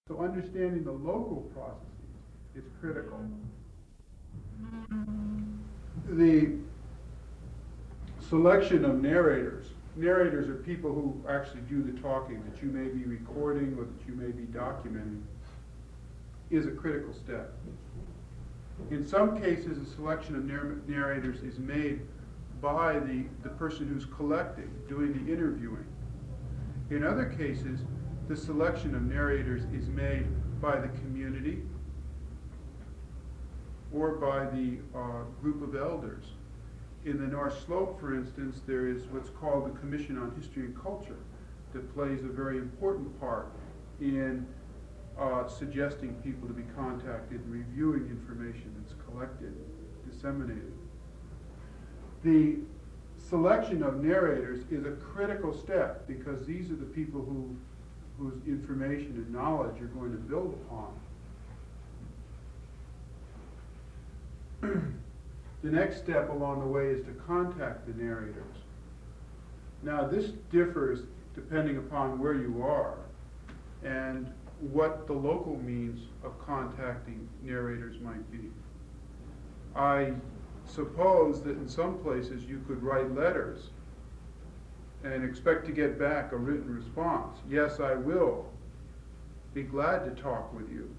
So understanding the local processes is critical. The selection of narrators. Narrators are people who actually do the talking that you may be recording or that you may be documenting, is a critical step. In some cases, a selection of narrators is made by the person who's collecting, doing the interviewing. In other cases, the selection of narrators is made by the community or by the group of elders. In the North Slope, for instance, there is what's called the Commission on History and Culture that plays a very important part in suggesting people to be contacted and reviewing information that's collected, disseminated. The selection of narrators is a critical step because these are the people whose information and knowledge you're going to build upon. The next step along the way is to contact the narrators. Now this differs depending upon where you are and what the local means of contacting narrators might be. I suppose that in some places you could write letters and expect to get back a written response. Yes, I will be glad to talk with you.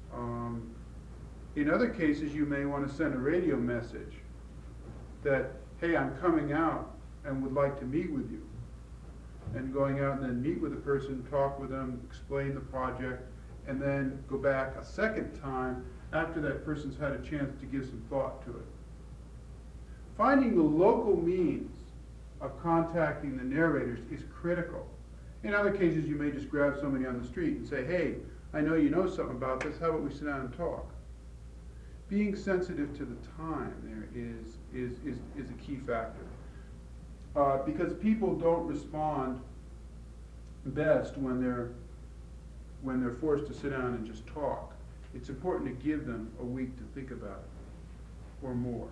In other cases, you may want to send a radio message that, hey, I'm coming out and would like to meet with you. And going out and then meet with the person, talk with them, explain the project, and then go back a second time after that person's had a chance to give some thought to it. Finding the local means of contacting the narrators is critical. In other cases, you may just grab somebody on the street and say, hey, I know you know something about this, how about we sit down and talk? Being sensitive to the time there is a key factor. Because people don't respond best when they're forced to sit down and just talk. It's important to give them a week to think about it, or more.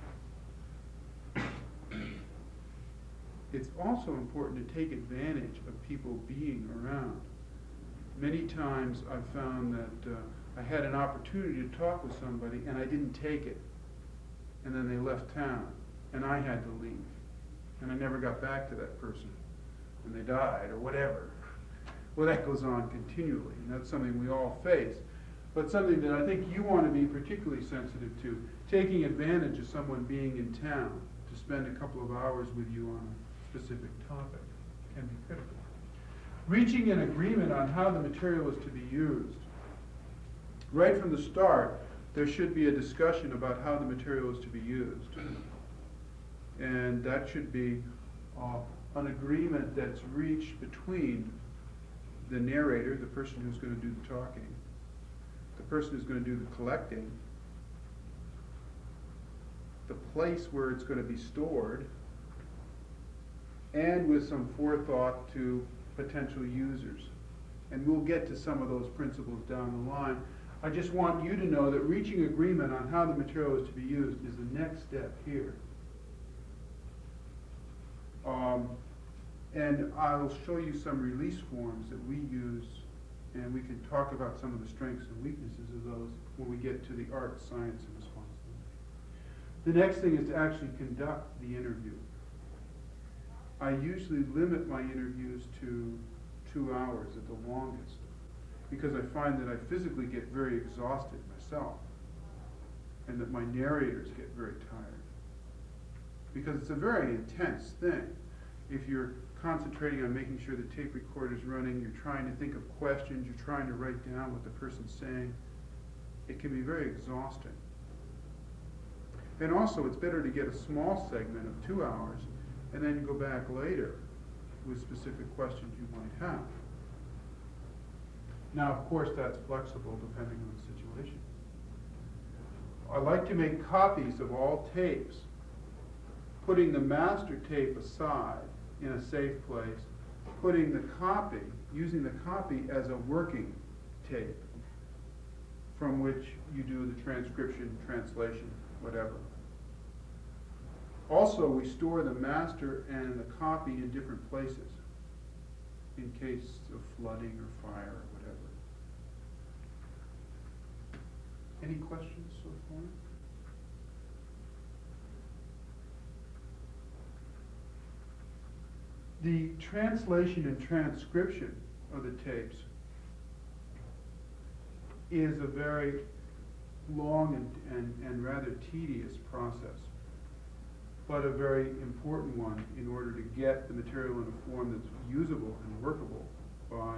It's also important to take advantage of people being around. Many times I've found that I had an opportunity to talk with somebody and I didn't take it. And then they left town and I had to leave. And I never got back to that person. And they died or whatever. Well, that goes on continually, and that's something we all face. But something that I think you want to be particularly sensitive to, taking advantage of someone being in town to spend a couple of hours with you on a specific topic can be critical. Reaching an agreement on how the material is to be used. Right from the start, there should be a discussion about how the material is to be used. And that should be an agreement that's reached between the narrator, the person who's going to do the talking, the person who's going to do the collecting, the place where it's going to be stored, and with some forethought to potential users. And we'll get to some of those principles down the line. I just want you to know that reaching agreement on how the material is to be used is the next step here. And I'll show you some release forms that we use, and we can talk about some of the strengths and weaknesses of those when we get to the art, science, and responsibility. The next thing is to actually conduct the interview. I usually limit my interviews to 2 hours at the longest, because I find that I physically get very exhausted myself, and that my narrators get very tired. Because it's a very intense thing. If you're concentrating on making sure the tape recorder's running, you're trying to think of questions, you're trying to write down what the person's saying, it can be very exhausting. And also, it's better to get a small segment of 2 hours and then go back later with specific questions you might have. Now, of course, that's flexible depending on the situation. I like to make copies of all tapes, putting the master tape aside in a safe place, putting the copy, using the copy as a working tape from which you do the transcription, translation, whatever. Also, we store the master and the copy in different places in case of flooding or fire or whatever. Any questions so far? The translation and transcription of the tapes is a very long and rather tedious process, but a very important one in order to get the material in a form that's usable and workable by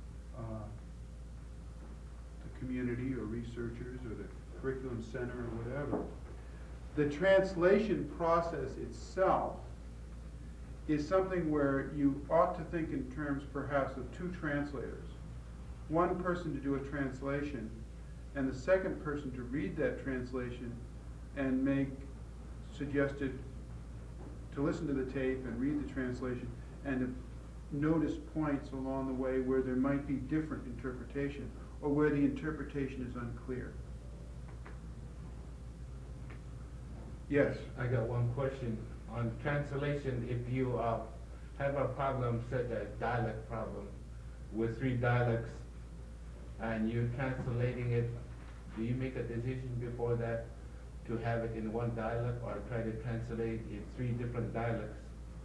the community or researchers or the curriculum center or whatever. The translation process itself is something where you ought to think in terms perhaps of two translators. One person to do a translation and the second person to read that translation and make suggested, to listen to the tape and read the translation and to notice points along the way where there might be different interpretation or where the interpretation is unclear. Yes? I got one question. On translation, if you have a problem, such as dialect problem, with 3 dialects, and you're translating it, do you make a decision before that to have it in one dialect or try to translate in 3 different dialects?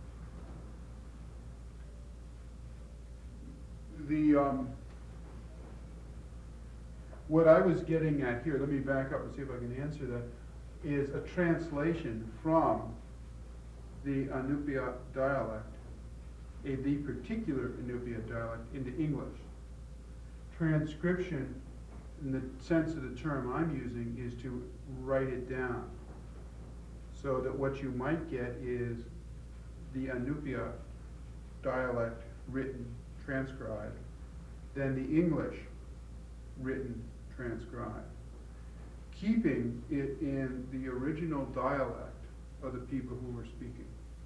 What I was getting at here, let me back up and see if I can answer that, is a translation from the Inupiat dialect, the particular Inupiat dialect, into English. Transcription, in the sense of the term I'm using, is to write it down. So that what you might get is the Inupiat dialect written, transcribed, then the English written, transcribed, keeping it in the original dialect of the people who were speaking.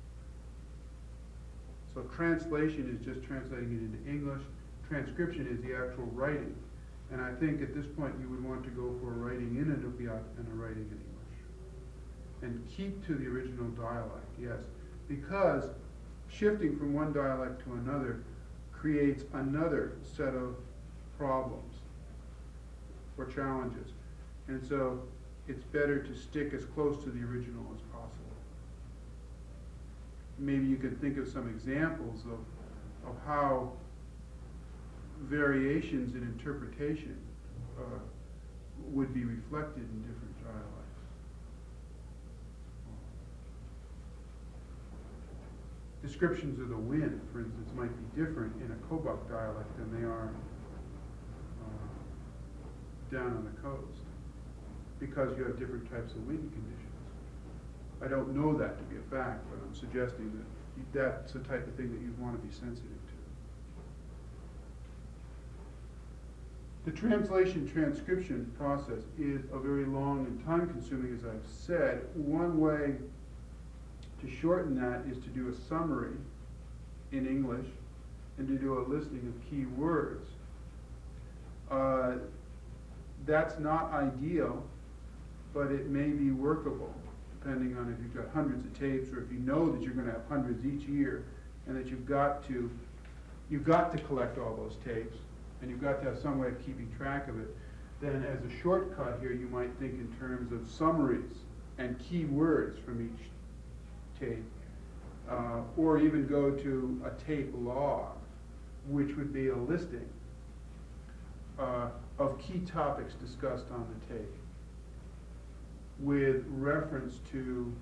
So translation is just translating it into English. Transcription is the actual writing. And I think at this point you would want to go for a writing in Inupiat and a writing in English. And keep to the original dialect, yes. Because shifting from one dialect to another creates another set of problems or challenges. And so it's better to stick as close to the original as possible. Maybe you could think of some examples of how variations in interpretation would be reflected in different dialects. Descriptions of the wind, for instance, might be different in a Kobuk dialect than they are down on the coast, because you have different types of wind conditions. I don't know that to be a fact, but I'm suggesting that that's the type of thing that you'd want to be sensitive to. The translation-transcription process is a very long and time-consuming, as I've said. One way to shorten that is to do a summary in English and to do a listing of key words. That's not ideal, but it may be workable, depending on if you've got hundreds of tapes or if you know that you're going to have hundreds each year and that you've got to collect all those tapes and you've got to have some way of keeping track of it. Then as a shortcut here, you might think in terms of summaries and key words from each tape, or even go to a tape log, which would be a listing of key topics discussed on the tape, with reference to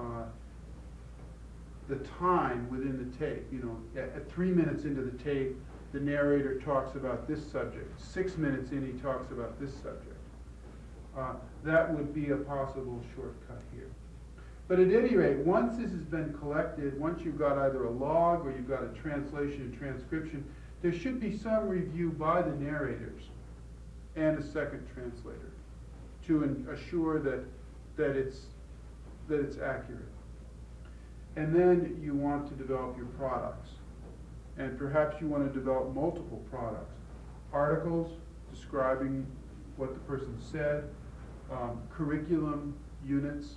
the time within the tape. You know, at 3 minutes into the tape, the narrator talks about this subject. 6 minutes in, he talks about this subject. That would be a possible shortcut here. But at any rate, once this has been collected, once you've got either a log or you've got a translation and transcription, there should be some review by the narrators and a second translator to assure that it's accurate. And then you want to develop your products. And perhaps you want to develop multiple products. Articles describing what the person said, curriculum units,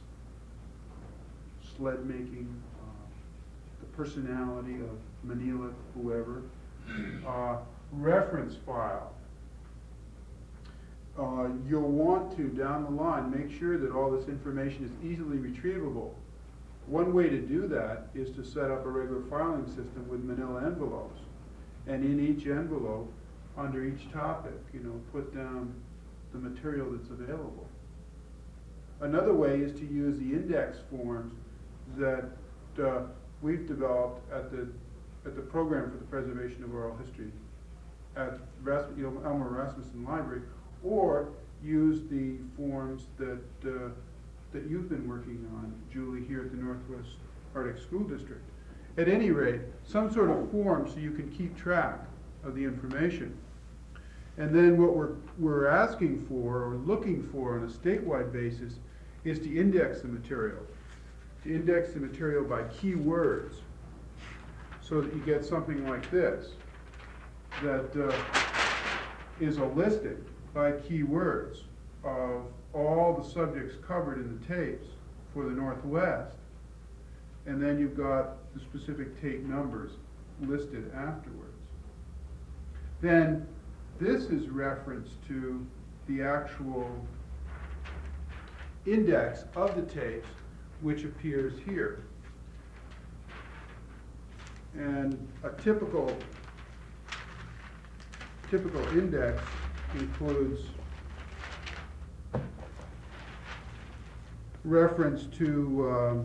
sled making, the personality of Manila, whoever, reference file, you'll want to, down the line, make sure that all this information is easily retrievable. One way to do that is to set up a regular filing system with manila envelopes. And in each envelope, under each topic, put down the material that's available. Another way is to use the index forms that we've developed at the Program for the Preservation of Oral History at Elmer Rasmussen Library, or use the forms that you've been working on, Julie, here at the Northwest Arctic School District. At any rate, some sort of form so you can keep track of the information. And then what we're asking for, or looking for on a statewide basis, is to index the material. To index the material by keywords, so that you get something like this, that is a listing by keywords of all the subjects covered in the tapes for the Northwest, and then you've got the specific tape numbers listed afterwards. Then this is reference to the actual index of the tapes, which appears here. And a typical index includes reference to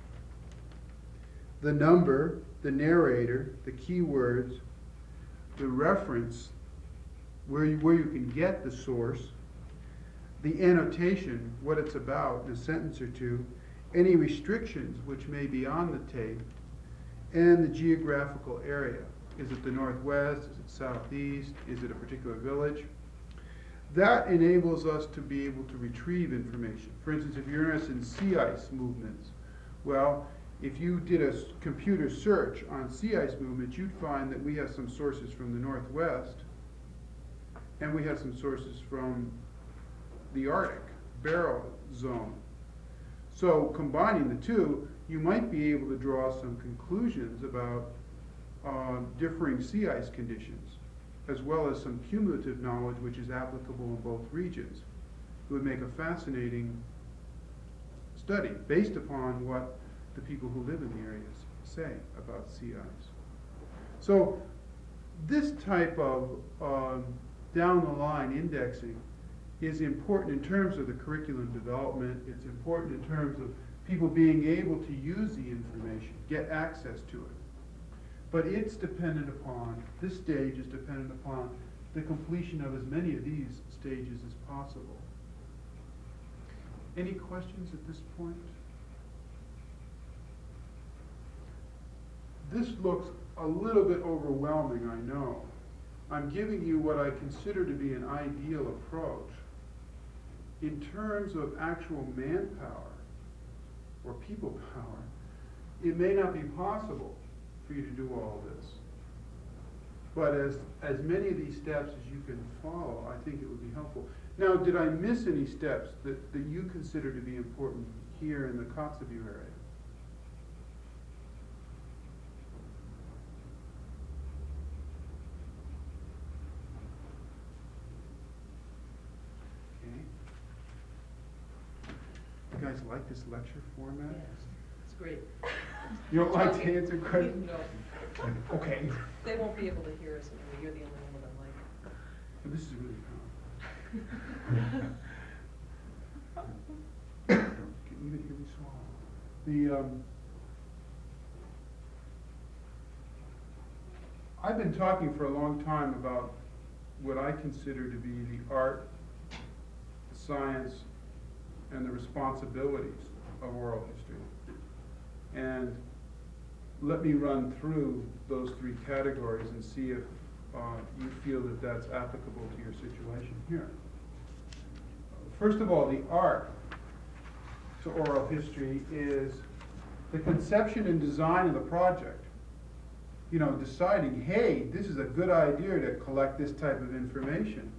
the number, the narrator, the keywords, the reference, where you can get the source, the annotation, what it's about in a sentence or two, any restrictions which may be on the tape, and the geographical area. Is it the Northwest? Is it Southeast? Is it a particular village? That enables us to be able to retrieve information. For instance, if you're interested in sea ice movements, well, if you did a computer search on sea ice movements, you'd find that we have some sources from the Northwest, and we have some sources from the Arctic Barrow Zone. So combining the two, you might be able to draw some conclusions about differing sea ice conditions, as well as some cumulative knowledge which is applicable in both regions. It would make a fascinating study based upon what the people who live in the areas say about sea ice. So this type of down the line indexing is important in terms of the curriculum development. It's important in terms of people being able to use the information, get access to it. But it's dependent upon, this stage is dependent upon the completion of as many of these stages as possible. Any questions at this point? This looks a little bit overwhelming, I know. I'm giving you what I consider to be an ideal approach. In terms of actual manpower or people power, it may not be possible for you to do all this. But as many of these steps as you can follow, I think it would be helpful. Now, did I miss any steps that you consider to be important here in the Kotzebue area? You guys like this lecture format? Yes, it's great. You don't like to answer questions? No. Okay. They won't be able to hear us anyway. You're the only one that like. But this is really calm. Can you even hear me swallow? I've been talking for a long time about what I consider to be the art, the science, and the responsibilities of oral history. And let me run through those three categories and see if you feel that that's applicable to your situation here. First of all, the art to oral history is the conception and design of the project. You know, deciding, hey, this is a good idea to collect this type of information.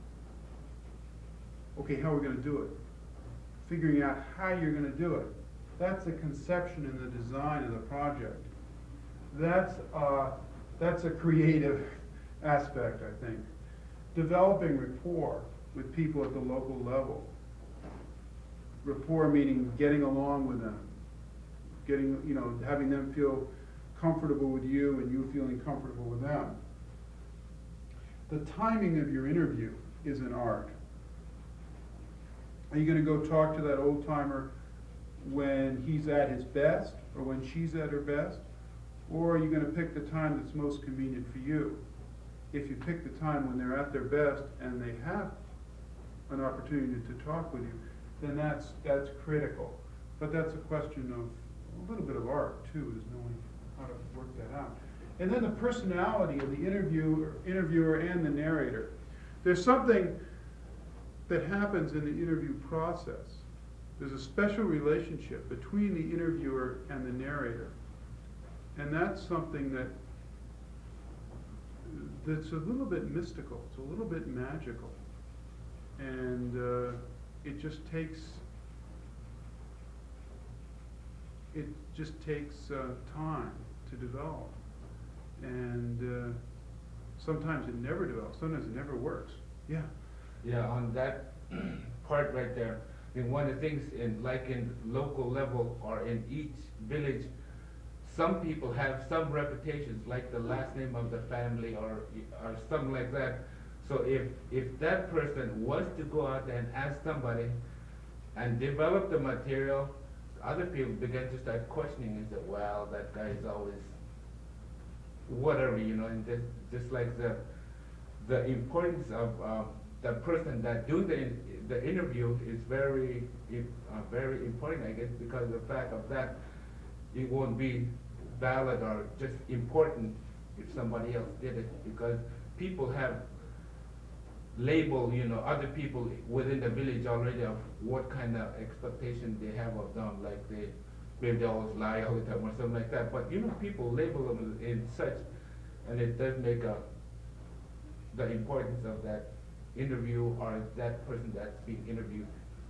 Okay, how are we going to do it? Figuring out how you're going to do it. That's the conception and the design of the project. That's a creative aspect, I think. Developing rapport with people at the local level. Rapport meaning getting along with them, having them feel comfortable with you and you feeling comfortable with them. The timing of your interview is an art. Are you going to go talk to that old timer when he's at his best or when she's at her best? Or are you going to pick the time that's most convenient for you? If you pick the time when they're at their best and they have an opportunity to talk with you, then that's critical. But that's a question of a little bit of art too, is knowing how to work that out. And then the personality of the interviewer and the narrator. There's something that happens in the interview process. There's a special relationship between the interviewer and the narrator. And that's something that's a little bit mystical. It's a little bit magical. And it just takes time to develop. And sometimes it never develops. Sometimes it never works. Yeah. Yeah, on that part right there, I mean, one of the things in local level or in each village, some people have some reputations, like the last name of the family or something like that. So if that person was to go out there and ask somebody and develop the material, other people begin to start questioning and say, well, that guy is always whatever, and just like the importance of the person that do the interview is very important, I guess, because of the fact of that it won't be valid or just important if somebody else did it, because people have labeled, other people within the village already of what kind of expectation they have of them, like maybe they always lie all the time or something like that. But people label them in such, and it does make the importance of that interview or that person that's being interviewed.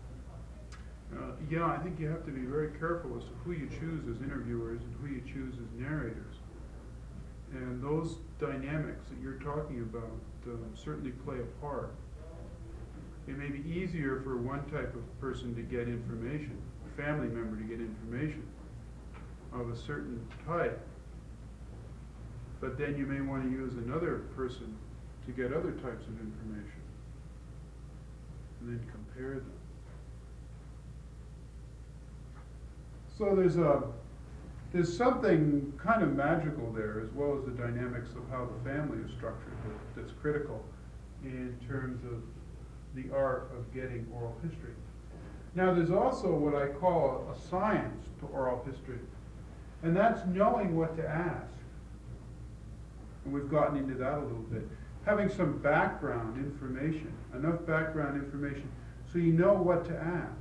Yeah, I think you have to be very careful as to who you choose as interviewers and who you choose as narrators. And those dynamics that you're talking about certainly play a part. It may be easier for one type of person to get information, a family member to get information of a certain type, but then you may want to use another person to get other types of information and then compare them. So there's something kind of magical there, as well as the dynamics of how the family is structured, that's critical in terms of the art of getting oral history. Now there's also what I call a science to oral history, and that's knowing what to ask. And we've gotten into that a little bit. Having some background information, enough background information so you know what to ask.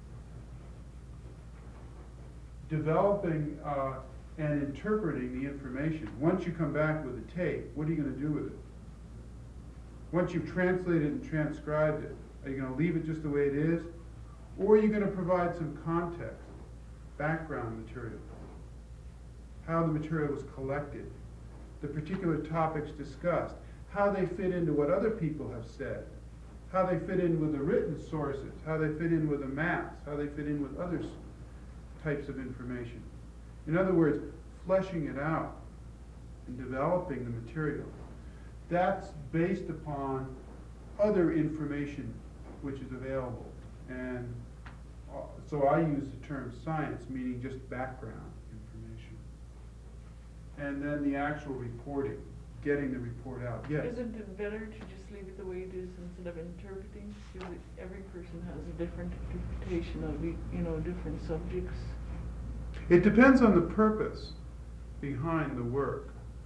Developing and interpreting the information. Once you come back with a tape, what are you going to do with it? Once you've translated and transcribed it, are you going to leave it just the way it is? Or are you going to provide some context, background material? How the material was collected, the particular topics discussed, how they fit into what other people have said, how they fit in with the written sources, how they fit in with the maps, how they fit in with other types of information. In other words, fleshing it out and developing the material. That's based upon other information which is available. And so I use the term science, meaning just background information. And then the actual reporting, getting the report out. Yes? Isn't it better to just leave it the way it is instead of interpreting? Because every person has a different interpretation of different subjects. It depends on the purpose behind the work.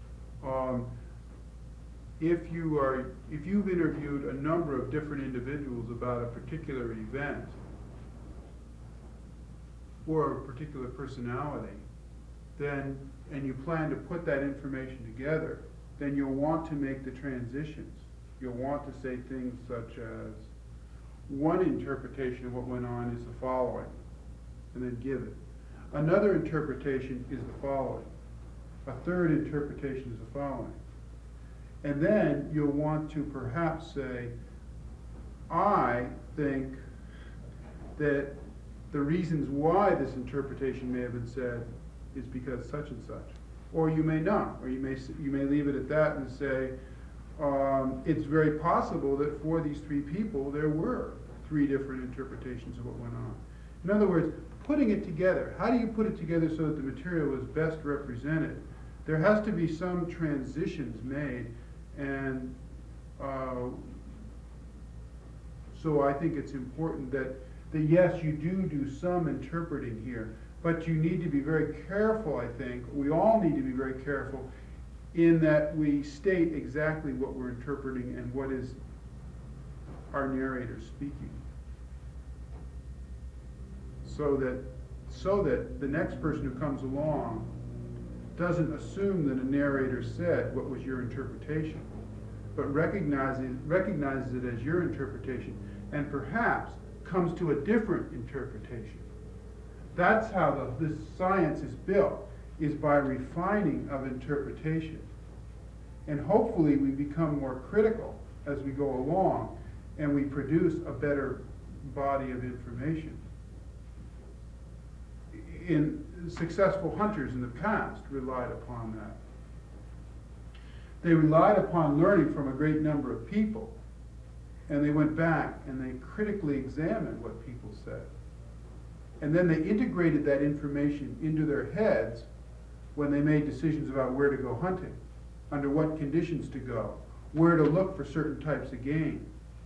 If you've interviewed a number of different individuals about a particular event or a particular personality, and you plan to put that information together, then you'll want to make the transitions. You'll want to say things such as, one interpretation of what went on is the following, and then give it. Another interpretation is the following. A third interpretation is the following. And then you'll want to perhaps say, I think that the reasons why this interpretation may have been said is because such and such. Or you may not, or you may leave it at that and say, it's very possible that for these three people there were three different interpretations of what went on. In other words, putting it together, how do you put it together so that the material is best represented? There has to be some transitions made, and so I think it's important that yes, you do some interpreting here, but you need to be very careful, I think, we all need to be very careful in that we state exactly what we're interpreting and what is our narrator speaking. So that the next person who comes along doesn't assume that a narrator said what was your interpretation, but recognizes it as your interpretation, and perhaps comes to a different interpretation. That's how this science is built, is by refining of interpretation. And hopefully we become more critical as we go along, and we produce a better body of information. Successful hunters in the past relied upon that. They relied upon learning from a great number of people, and they went back and they critically examined what people said. And then they integrated that information into their heads when they made decisions about where to go hunting, under what conditions to go, where to look for certain types of game.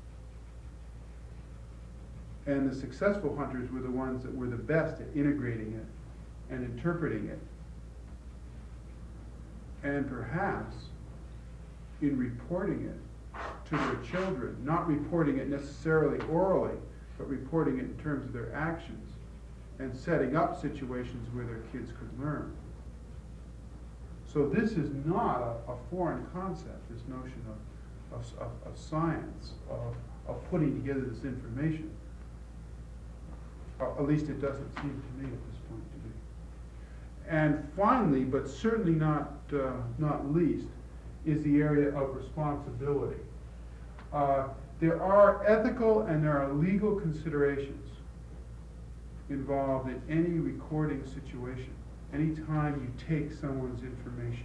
And the successful hunters were the ones that were the best at integrating it and interpreting it. And perhaps in reporting it to their children, not reporting it necessarily orally, but reporting it in terms of their actions and setting up situations where their kids could learn. So this is not a foreign concept, this notion of science, of putting together this information. At least it doesn't seem to me at this point to be. And finally, but certainly not least, is the area of responsibility. There are ethical and there are legal considerations involved in any recording situation, anytime you take someone's information.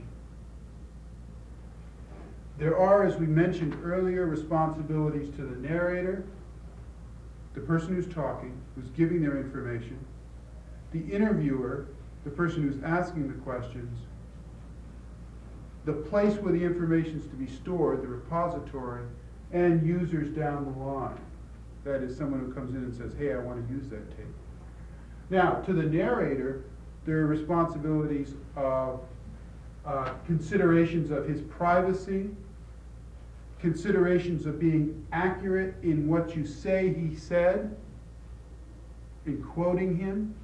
There are, as we mentioned earlier, responsibilities to the narrator, the person who's talking, who's giving their information, the interviewer, the person who's asking the questions, the place where the information is to be stored, the repository, and users down the line. That is someone who comes in and says, hey, I want to use that tape. Now, to the narrator, there are responsibilities of considerations of his privacy, considerations of being accurate in what you say he said, in quoting him.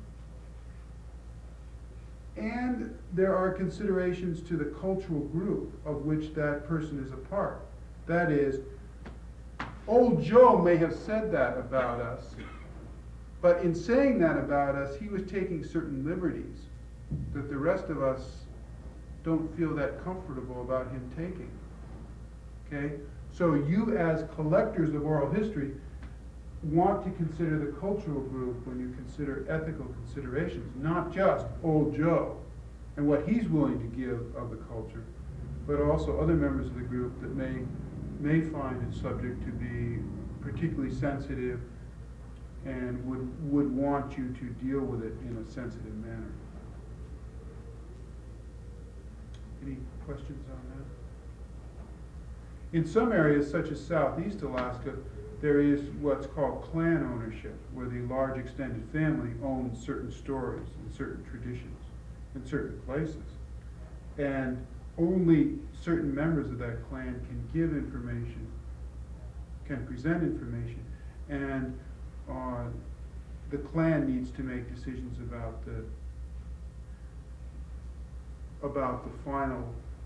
And there are considerations to the cultural group of which that person is a part. That is, old Joe may have said that about us, but in saying that about us, he was taking certain liberties that the rest of us don't feel that comfortable about him taking. Okay? So you as collectors of oral history want to consider the cultural group when you consider ethical considerations, not just old Joe and what he's willing to give of the culture, but also other members of the group that may find it subject to be particularly sensitive and would want you to deal with it in a sensitive manner. Any questions on that? In some areas, such as Southeast Alaska, there is what's called clan ownership, where the large extended family owns certain stories and certain traditions in certain places. And only certain members of that clan can give information, can present information, and the clan needs to make decisions about the final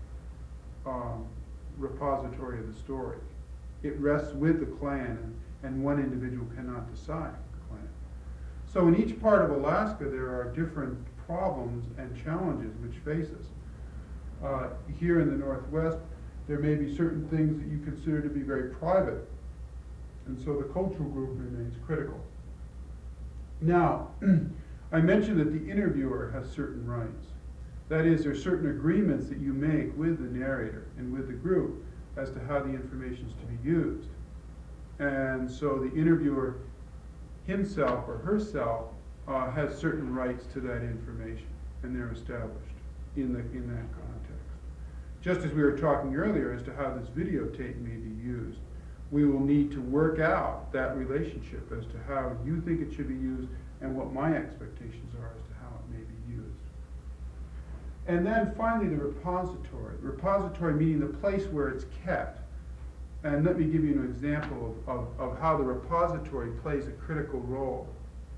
repository of the story. It rests with the clan, and one individual cannot decide the clan. So in each part of Alaska, there are different problems and challenges which face us. Here in the Northwest, there may be certain things that you consider to be very private, And so the cultural group remains critical. Now, I mentioned that the interviewer has certain rights. That is, there are certain agreements that you make with the narrator and with the group as to how the information is to be used. And so the interviewer himself or herself has certain rights to that information, and they're established in that context. Just as we were talking earlier as to how this videotape may be used, we will need to work out that relationship as to how you think it should be used and what my expectations are as to how it may be used. And then finally the repository. Repository meaning the place where it's kept. And let me give you an example of how the repository plays a critical role.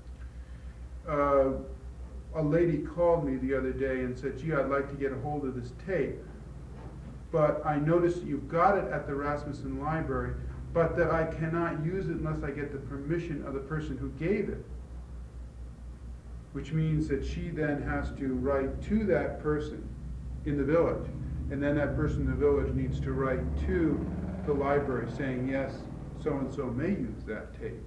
A lady called me the other day and said, gee, I'd like to get a hold of this tape, but I noticed that you've got it at the Rasmussen Library, but that I cannot use it unless I get the permission of the person who gave it. Which means that she then has to write to that person in the village, and then that person in the village needs to write to the library saying, yes, so-and-so may use that tape.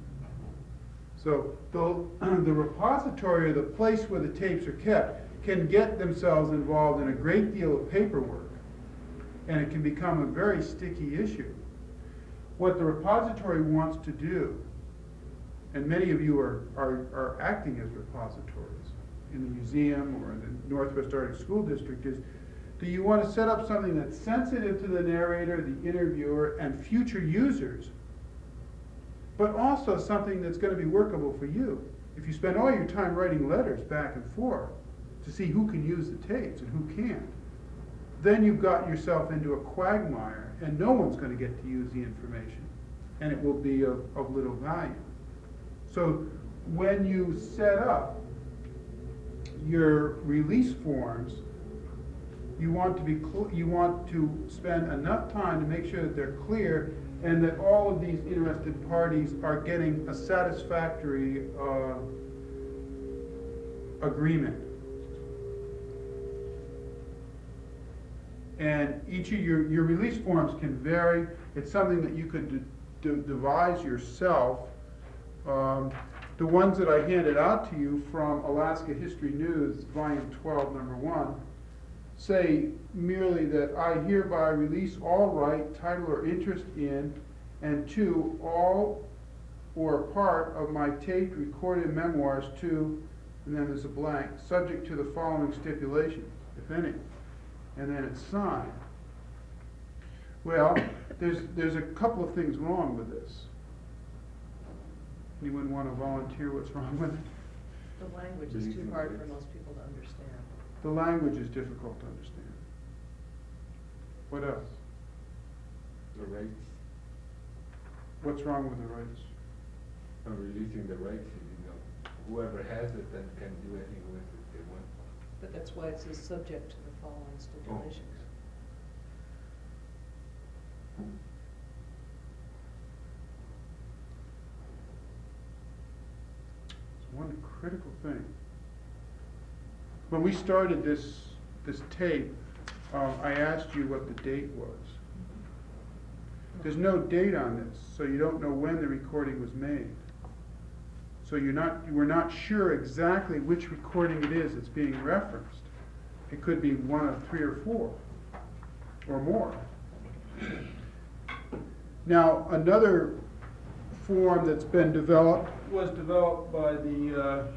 So the repository, or the place where the tapes are kept, can get themselves involved in a great deal of paperwork, and it can become a very sticky issue. What the repository wants to do, and many of you are acting as repositories in the museum or in the Northwest Arctic School District, is do you want to set up something that's sensitive to the narrator, the interviewer, and future users, but also something that's going to be workable for you? If you spend all your time writing letters back and forth to see who can use the tapes and who can't, then you've got yourself into a quagmire, and no one's going to get to use the information, and it will be of little value. So when you set up your release forms, you want to spend enough time to make sure that they're clear and that all of these interested parties are getting a satisfactory agreement. And each of your release forms can vary. It's something that you could devise yourself. The ones that I handed out to you from Alaska History News, Volume 12, Number 1, say merely that I hereby release all right, title, or interest in, and 2, all or part of my taped recorded memoirs to, and then there's a blank, subject to the following stipulations, if any. And then it's signed. Well, there's a couple of things wrong with this. Anyone want to volunteer what's wrong with it? The language is too hard for most people to understand. The language is difficult to understand. What else? The rights, What's wrong with the rights? of releasing the rights, whoever has it then can do anything with it they want. But that's why it says subject to the following stipulations. It's one critical thing. When we started this tape, I asked you what the date was. There's no date on this, so you don't know when the recording was made. So we're not sure exactly which recording it is that's being referenced. It could be one of 3 or 4 or more. Now, another form that's been developed was developed by the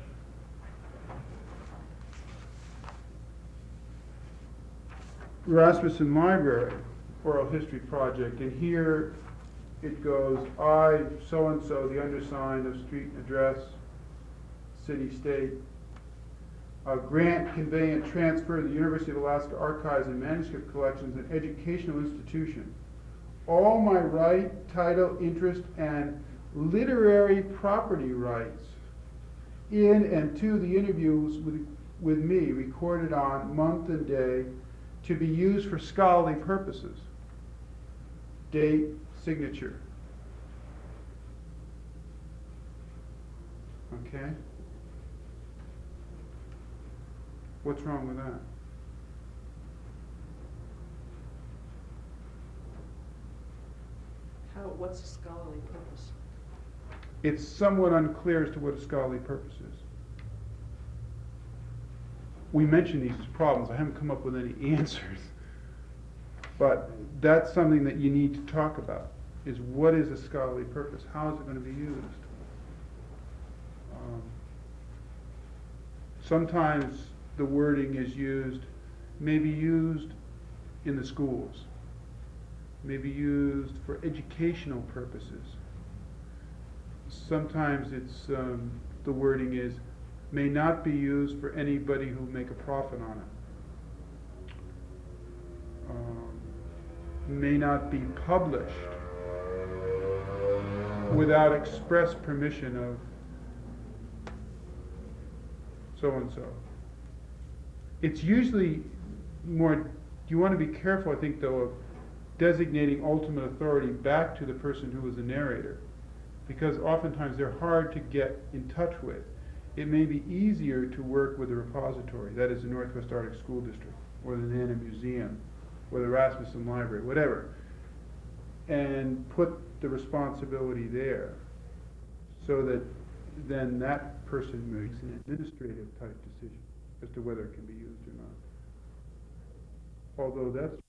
Rasmussen Library Oral History Project, and here it goes, I, so-and-so, the undersigned of street and address, city, state, grant, convey, and transfer the University of Alaska Archives and Manuscript Collections an educational institution. All my right, title, interest, and literary property rights in and to the interviews with me recorded on month and day to be used for scholarly purposes. Date, signature. Okay? What's wrong with that? What's a scholarly purpose? It's somewhat unclear as to what a scholarly purpose is. We mentioned these problems. I haven't come up with any answers. But that's something that you need to talk about, is what is a scholarly purpose? How is it going to be used? Sometimes the wording is used, may be used in the schools, may be used for educational purposes. Sometimes it's, the wording is, may not be used for anybody who make a profit on it. May not be published without express permission of so-and-so. It's usually more, you want to be careful, I think, though, of designating ultimate authority back to the person who was the narrator, because oftentimes they're hard to get in touch with. It may be easier to work with a repository, that is the Northwest Arctic School District, or the Nana Museum, or the Rasmussen Library, whatever, and put the responsibility there, so that then that person makes an administrative type decision as to whether it can be used or not. Although that's